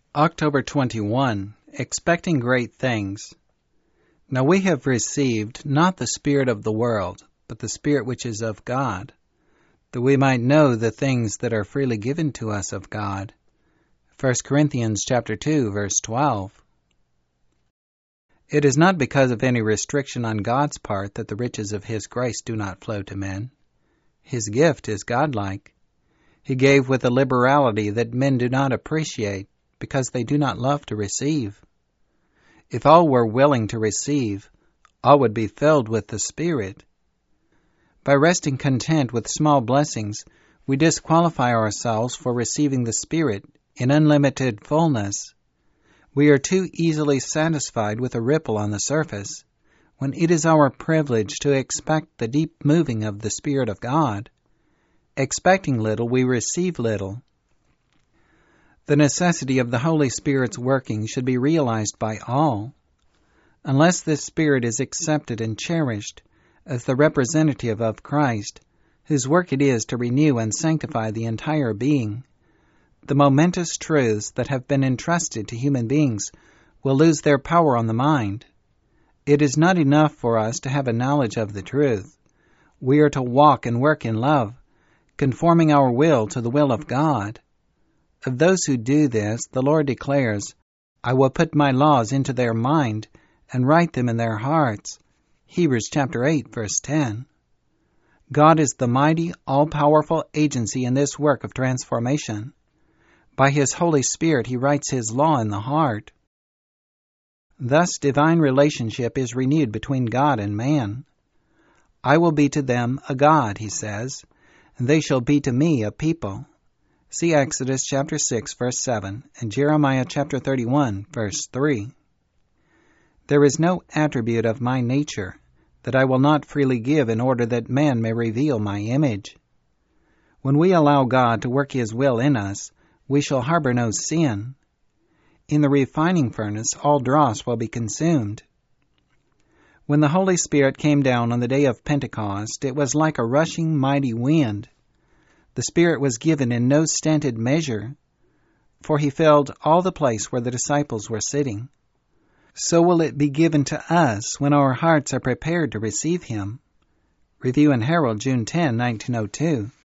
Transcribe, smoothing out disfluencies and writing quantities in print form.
October 21. Expecting great things. Now we have received not the spirit of the world, but the Spirit which is of God, that we might know the things that are freely given to us of God. 1 Corinthians chapter 2, verse 12. It is not because of any restriction on God's part that the riches of His grace do not flow to men. His gift is godlike. He gave with a liberality that men do not appreciate, because they do not love to receive. If all were willing to receive, all would be filled with the Spirit. By resting content with small blessings, we disqualify ourselves for receiving the Spirit in unlimited fullness. We are too easily satisfied with a ripple on the surface, when it is our privilege to expect the deep moving of the Spirit of God. Expecting little, we receive little. The necessity of the Holy Spirit's working should be realized by all. Unless this Spirit is accepted and cherished as the representative of Christ, whose work it is to renew and sanctify the entire being, the momentous truths that have been entrusted to human beings will lose their power on the mind. It is not enough for us to have a knowledge of the truth. We are to walk and work in love, conforming our will to the will of God. Of those who do this, the Lord declares, I will put my laws into their mind and write them in their hearts. Hebrews chapter 8, verse 10. God is the mighty, all-powerful agency in this work of transformation. By His Holy Spirit, He writes His law in the heart. Thus, divine relationship is renewed between God and man. I will be to them a God, He says, and they shall be to me a people. See Exodus chapter 6, verse 7, and Jeremiah chapter 31, verse 3. There is no attribute of my nature that I will not freely give in order that man may reveal my image. When we allow God to work His will in us, we shall harbor no sin. In the refining furnace, all dross will be consumed. When the Holy Spirit came down on the day of Pentecost, it was like a rushing mighty wind. The Spirit was given in no stinted measure, for He filled all the place where the disciples were sitting. So will it be given to us when our hearts are prepared to receive Him. Review and Herald, June 10, 1902.